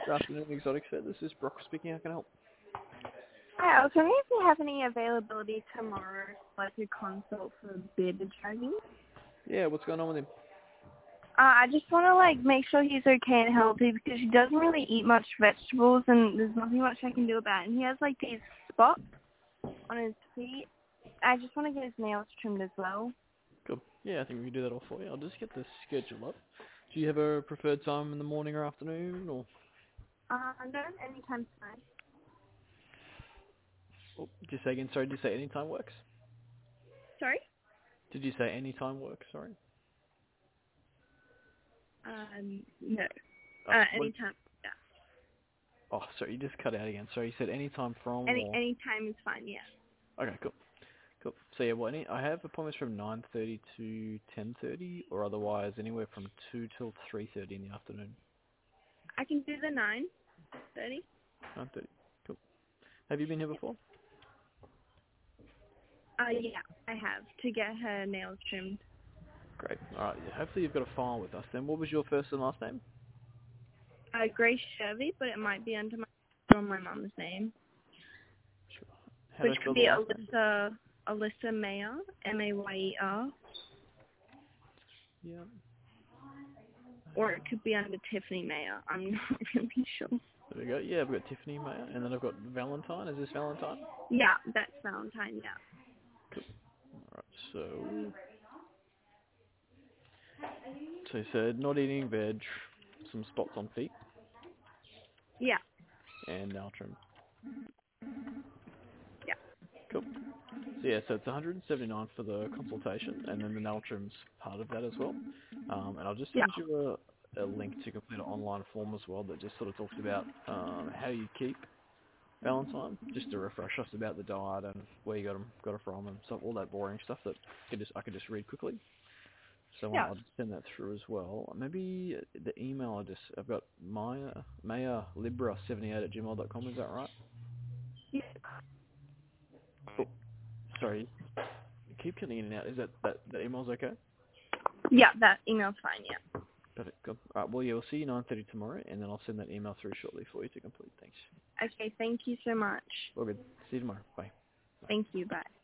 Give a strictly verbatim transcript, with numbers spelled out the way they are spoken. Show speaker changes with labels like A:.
A: Good afternoon, Exotic Fair. This is Brock speaking. How can I help?
B: Hi, I was wondering if you have any availability tomorrow, like a consult for bearded dragging.
A: Yeah, what's going on with him?
B: Uh, I just want to like make sure he's okay and healthy because he doesn't really eat much vegetables and there's nothing much I can do about it. And he has like these spots on his feet. I just want to get his nails trimmed as well.
A: Cool. Yeah, I think we can do that all for you. I'll just get the schedule up. Do you have a preferred time in the morning or afternoon, or?
B: Uh, no, anytime fine.
A: Oh, did you say again? Sorry, did you say any time works?
B: Sorry?
A: Did you say any time works? Sorry.
B: Um, no.
A: Oh,
B: Uh,
A: what?
B: anytime. Yeah.
A: Oh, sorry, you just cut out again. Sorry, you said any time from
B: Any
A: or?
B: any time is fine. Yeah.
A: Okay, cool. Cool. So yeah, well, any, I have appointments from nine thirty to ten thirty, or otherwise anywhere from two till three thirty in the afternoon.
B: I can do the nine thirty.
A: nine thirty. Cool. Have you been here before?
B: Uh, yeah, I have to get her nails trimmed.
A: Great. All right. Yeah, hopefully you've got a file with us. Then, what was your first and last name?
B: Uh, Grace Chevy, but it might be under my or my mom's name,
A: Sure. How do
B: which
A: I
B: could
A: spell the
B: be
A: last name?
B: Alyssa Alyssa Mayer, M A Y E R,
A: Yeah.
B: or it could be under Tiffany Mayer. I'm not really sure.
A: There we go. Yeah, I've got Tiffany Mayer, and then I've got Valentine. Is this Valentine?
B: Yeah, that's Valentine. Yeah.
A: All right. So, so you said not eating veg, some spots on feet,
B: Yeah.
A: and nail trim.
B: Yeah.
A: Cool. So yeah, so it's one hundred seventy-nine for the consultation, and then the nail trim's part of that as well. Um, and I'll just
B: Yeah.
A: send you a, a link to complete an online form as well that just sort of talks about um, how you keep Valentine, just to refresh us about the diet and where you got them, got it from, and so all that boring stuff that I could just I could just read quickly. So uh,
B: Yeah.
A: I'll just send that through as well. Maybe the email I just I've got Maya Maya Libra seventy-eight at gmail dot com. Is that right?
B: Yeah.
A: Oh, sorry, you keep cutting in and out. Is that that that email's okay?
B: Yeah. That email's fine. Yeah.
A: Perfect. Good. All right. Well, yeah, we'll see you nine thirty tomorrow, and then I'll send that email through shortly for you to complete. Thanks.
B: Okay. Thank you so much.
A: All good. See you tomorrow. Bye. Bye.
B: Thank you. Bye.